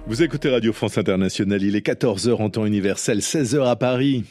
Vous écoutez Radio France Internationale, il est 14h en temps universel, 16h à Paris.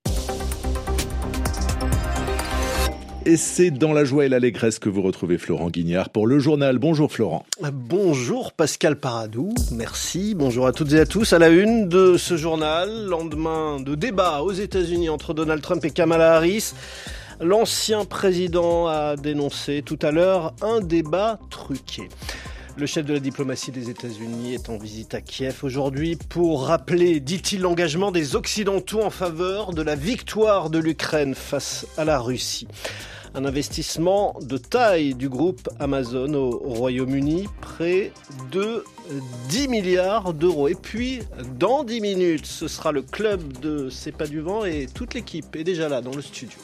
Et c'est dans la joie et l'allégresse que vous retrouvez Florent Guignard pour le journal. Bonjour Florent. Bonjour Pascal Paradou, merci. Bonjour à toutes et à tous. À la une de ce journal, lendemain de débat aux États-Unis entre Donald Trump et Kamala Harris. L'ancien président a dénoncé tout à l'heure un débat truqué. Le chef de la diplomatie des États-Unis est en visite à Kiev aujourd'hui pour rappeler, dit-il, l'engagement des Occidentaux en faveur de la victoire de l'Ukraine face à la Russie. Un investissement de taille du groupe Amazon au Royaume-Uni, près de 10 milliards d'euros. Et puis, dans 10 minutes, ce sera le club de C'est pas du vent et toute l'équipe est déjà là dans le studio.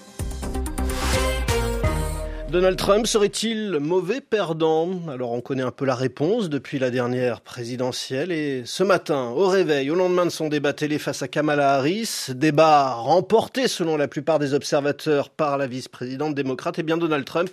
Donald Trump serait-il mauvais perdant ? Alors on connaît un peu la réponse depuis la dernière présidentielle et ce matin, au réveil, au lendemain de son débat télé face à Kamala Harris, débat remporté selon la plupart des observateurs par la vice-présidente démocrate, eh bien Donald Trump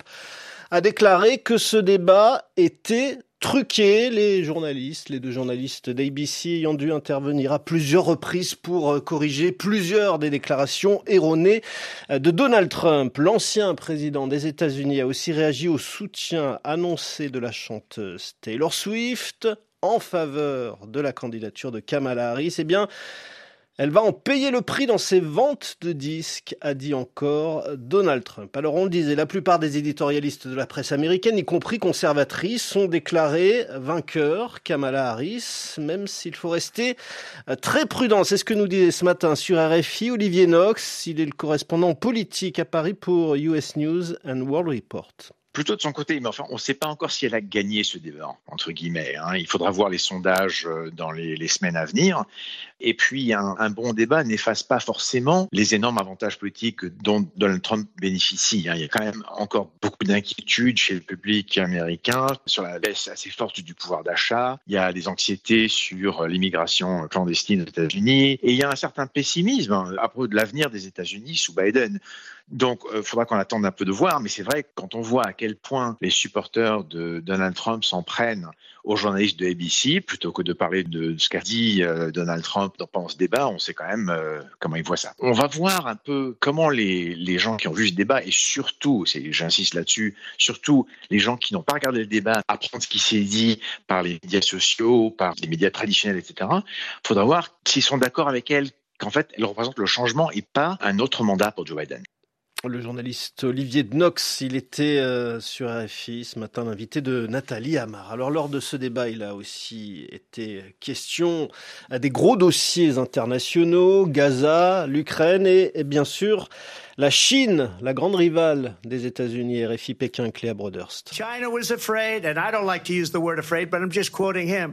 a déclaré que ce débat était truqué. Les deux journalistes d'ABC ayant dû intervenir à plusieurs reprises pour corriger plusieurs des déclarations erronées de Donald Trump. L'ancien président des États-Unis a aussi réagi au soutien annoncé de la chanteuse Taylor Swift en faveur de la candidature de Kamala Harris. Eh bien, elle va en payer le prix dans ses ventes de disques, a dit encore Donald Trump. Alors on le disait, la plupart des éditorialistes de la presse américaine, y compris conservatrices, ont déclaré vainqueur Kamala Harris, même s'il faut rester très prudent. C'est ce que nous disait ce matin sur RFI Olivier Knox. Il est le correspondant politique à Paris pour US News and World Report. Plutôt de son côté, mais enfin, on ne sait pas encore si elle a gagné ce débat, entre guillemets. Il faudra voir les sondages dans les semaines à venir. Et puis, un bon débat n'efface pas forcément les énormes avantages politiques dont Donald Trump bénéficie. Il y a quand même encore beaucoup d'inquiétudes chez le public américain sur la baisse assez forte du pouvoir d'achat. Il y a des anxiétés sur l'immigration clandestine aux États-Unis. Et il y a un certain pessimisme à propos de l'avenir des États-Unis sous Biden. Donc, il faudra qu'on attende un peu de voir, mais c'est vrai que quand on voit à quel point les supporters de Donald Trump s'en prennent aux journalistes de ABC, plutôt que de parler de ce qu'a dit Donald Trump pendant ce débat, on sait quand même comment ils voient ça. On va voir un peu comment les gens qui ont vu ce débat, et surtout, j'insiste là-dessus, surtout les gens qui n'ont pas regardé le débat, apprendre ce qui s'est dit par les médias sociaux, par les médias traditionnels, etc. Il faudra voir s'ils sont d'accord avec elle, qu'en fait, elle représente le changement et pas un autre mandat pour Joe Biden. Le journaliste Olivier Knox, il était sur RFI ce matin, l'invité de Nathalie Amar. Alors lors de ce débat, il a aussi été question à des gros dossiers internationaux, Gaza, l'Ukraine et bien sûr la Chine, la grande rivale des États-Unis, RFI Pékin, Cléa Broderst. China was afraid, and I don't like to use the word afraid, but I'm just quoting him.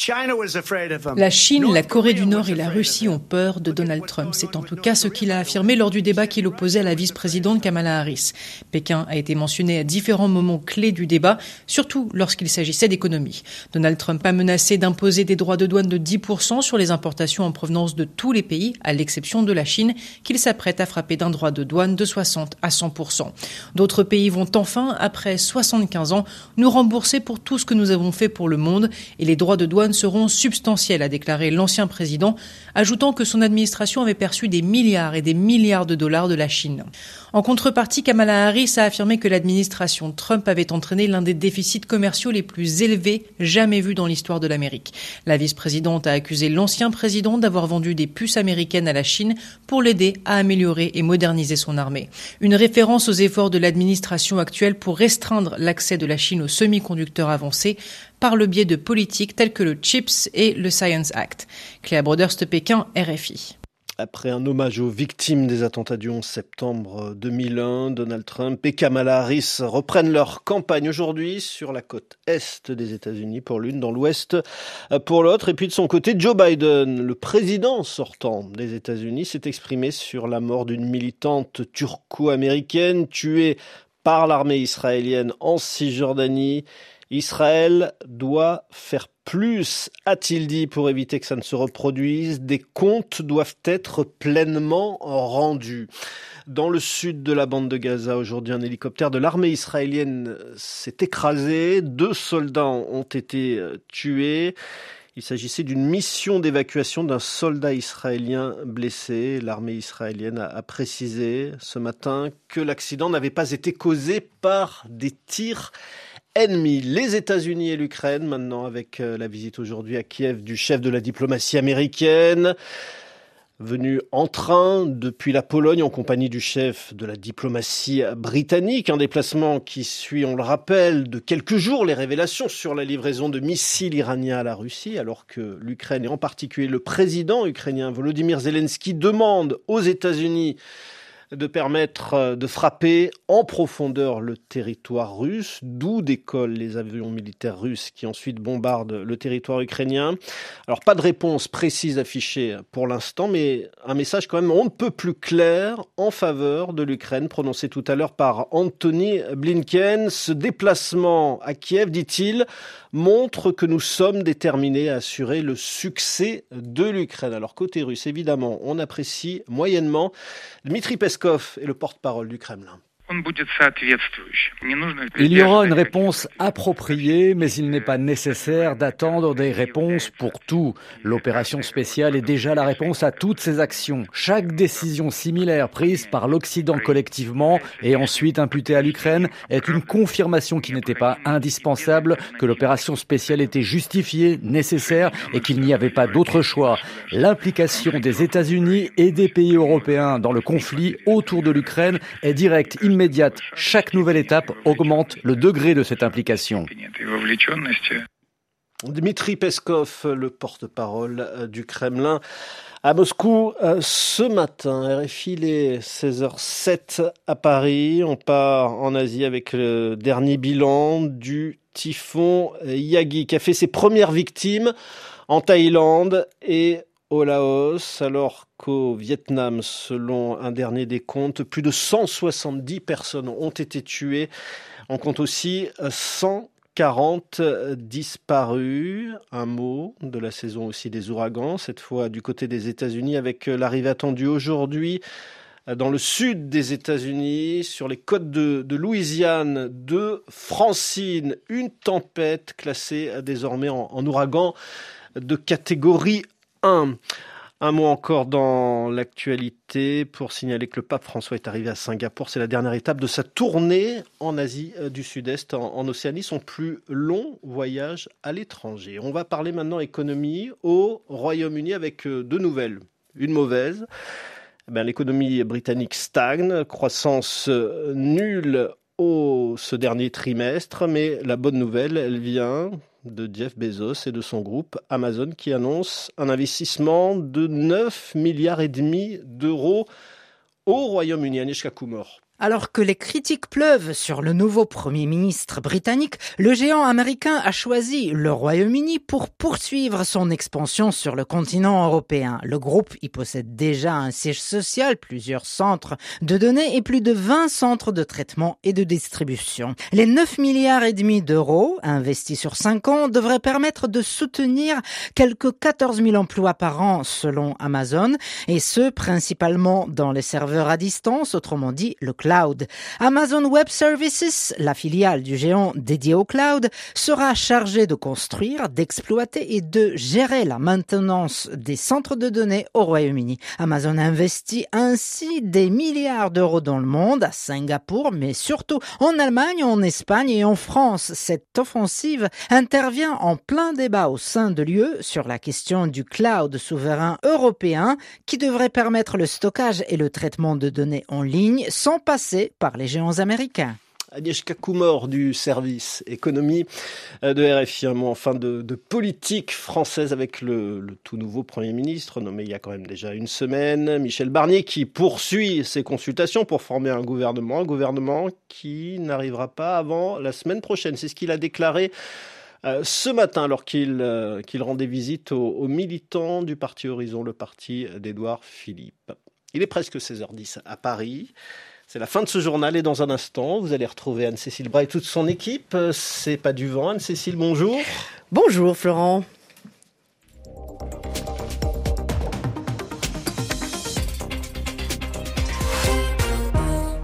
La Chine, la Corée du Nord et la Russie ont peur de Donald Trump. C'est en tout cas ce qu'il a affirmé lors du débat qui l'opposait à la vice-présidente Kamala Harris. Pékin a été mentionné à différents moments clés du débat, surtout lorsqu'il s'agissait d'économie. Donald Trump a menacé d'imposer des droits de douane de 10% sur les importations en provenance de tous les pays, à l'exception de la Chine, qu'il s'apprête à frapper d'un droit de douane de 60 à 100%. D'autres pays vont enfin, après 75 ans, nous rembourser pour tout ce que nous avons fait pour le monde et les droits de douane seront substantiels, a déclaré l'ancien président, ajoutant que son administration avait perçu des milliards et des milliards de dollars de la Chine. En contrepartie, Kamala Harris a affirmé que l'administration Trump avait entraîné l'un des déficits commerciaux les plus élevés jamais vus dans l'histoire de l'Amérique. La vice-présidente a accusé l'ancien président d'avoir vendu des puces américaines à la Chine pour l'aider à améliorer et moderniser son armée. Une référence aux efforts de l'administration actuelle pour restreindre l'accès de la Chine aux semi-conducteurs avancés par le biais de politiques telles que le CHIPS et le Science Act. Cléa Broderst, Pékin, RFI. Après un hommage aux victimes des attentats du 11 septembre 2001, Donald Trump et Kamala Harris reprennent leur campagne aujourd'hui sur la côte est des États-Unis pour l'une, dans l'ouest pour l'autre. Et puis de son côté, Joe Biden, le président sortant des États-Unis, s'est exprimé sur la mort d'une militante turco-américaine tuée par l'armée israélienne en Cisjordanie. Israël doit faire plus, a-t-il dit, pour éviter que ça ne se reproduise. Des comptes doivent être pleinement rendus. Dans le sud de la bande de Gaza, aujourd'hui, un hélicoptère de l'armée israélienne s'est écrasé. 2 soldats ont été tués. Il s'agissait d'une mission d'évacuation d'un soldat israélien blessé. L'armée israélienne a précisé ce matin que l'accident n'avait pas été causé par des tirs ennemis. Les États-Unis et l'Ukraine, maintenant avec la visite aujourd'hui à Kiev du chef de la diplomatie américaine, venu en train depuis la Pologne en compagnie du chef de la diplomatie britannique. Un déplacement qui suit, on le rappelle, de quelques jours les révélations sur la livraison de missiles iraniens à la Russie, alors que l'Ukraine et en particulier le président ukrainien Volodymyr Zelensky demande aux États-Unis de permettre de frapper en profondeur le territoire russe, d'où décollent les avions militaires russes qui ensuite bombardent le territoire ukrainien. Alors pas de réponse précise affichée pour l'instant, mais un message quand même on ne peut plus clair en faveur de l'Ukraine, prononcé tout à l'heure par Antony Blinken. Ce déplacement à Kiev, dit-il, montre que nous sommes déterminés à assurer le succès de l'Ukraine. Alors côté russe, évidemment, on apprécie moyennement. Dmitri Peskov est le porte-parole du Kremlin. Il y aura une réponse appropriée, mais il n'est pas nécessaire d'attendre des réponses pour tout. L'opération spéciale est déjà la réponse à toutes ces actions. Chaque décision similaire prise par l'Occident collectivement et ensuite imputée à l'Ukraine est une confirmation qu'il n'était pas indispensable, que l'opération spéciale était justifiée, nécessaire et qu'il n'y avait pas d'autre choix. L'implication des États-Unis et des pays européens dans le conflit autour de l'Ukraine est directe, immédiate. Chaque nouvelle étape augmente le degré de cette implication. Dmitri Peskov, le porte-parole du Kremlin, à Moscou ce matin. RFI, il est 16h07 à Paris. On part en Asie avec le dernier bilan du typhon Yagi qui a fait ses premières victimes en Thaïlande et au Laos, alors qu'au Vietnam, selon un dernier décompte, plus de 170 personnes ont été tuées. On compte aussi 140 disparus. Un mot de la saison aussi des ouragans, cette fois du côté des États-Unis, avec l'arrivée attendue aujourd'hui dans le sud des États-Unis, sur les côtes de Louisiane, de Francine, une tempête classée désormais en ouragan de catégorie 1. Un mot encore dans l'actualité pour signaler que le pape François est arrivé à Singapour. C'est la dernière étape de sa tournée en Asie du Sud-Est, en Océanie, son plus long voyage à l'étranger. On va parler maintenant économie au Royaume-Uni avec deux nouvelles. Une mauvaise, l'économie britannique stagne, croissance nulle ce dernier trimestre, mais la bonne nouvelle, elle vient de Jeff Bezos et de son groupe Amazon qui annonce un investissement de 9,5 milliards d'euros au Royaume-Uni. Agnieszka Kumor. Alors que les critiques pleuvent sur le nouveau Premier ministre britannique, le géant américain a choisi le Royaume-Uni pour poursuivre son expansion sur le continent européen. Le groupe y possède déjà un siège social, plusieurs centres de données et plus de 20 centres de traitement et de distribution. Les 9,5 milliards d'euros investis sur 5 ans devraient permettre de soutenir quelques 14 000 emplois par an selon Amazon, et ce principalement dans les serveurs à distance, autrement dit le cloud. Amazon Web Services, la filiale du géant dédiée au cloud, sera chargée de construire, d'exploiter et de gérer la maintenance des centres de données au Royaume-Uni. Amazon investit ainsi des milliards d'euros dans le monde, à Singapour, mais surtout en Allemagne, en Espagne et en France. Cette offensive intervient en plein débat au sein de l'UE sur la question du cloud souverain européen qui devrait permettre le stockage et le traitement de données en ligne sans passer par les géants américains. Agnieszka Kumor du service économie de RFI. Un mot enfin de politique française avec le tout nouveau Premier ministre nommé il y a quand même déjà une semaine, Michel Barnier, qui poursuit ses consultations pour former un gouvernement qui n'arrivera pas avant la semaine prochaine. C'est ce qu'il a déclaré ce matin alors qu'il rendait visite aux militants du parti Horizon, le parti d'Édouard Philippe. Il est presque 16h10 à Paris. C'est la fin de ce journal et dans un instant, vous allez retrouver Anne-Cécile Bras et toute son équipe. C'est pas du vent. Anne-Cécile, bonjour. Bonjour Florent.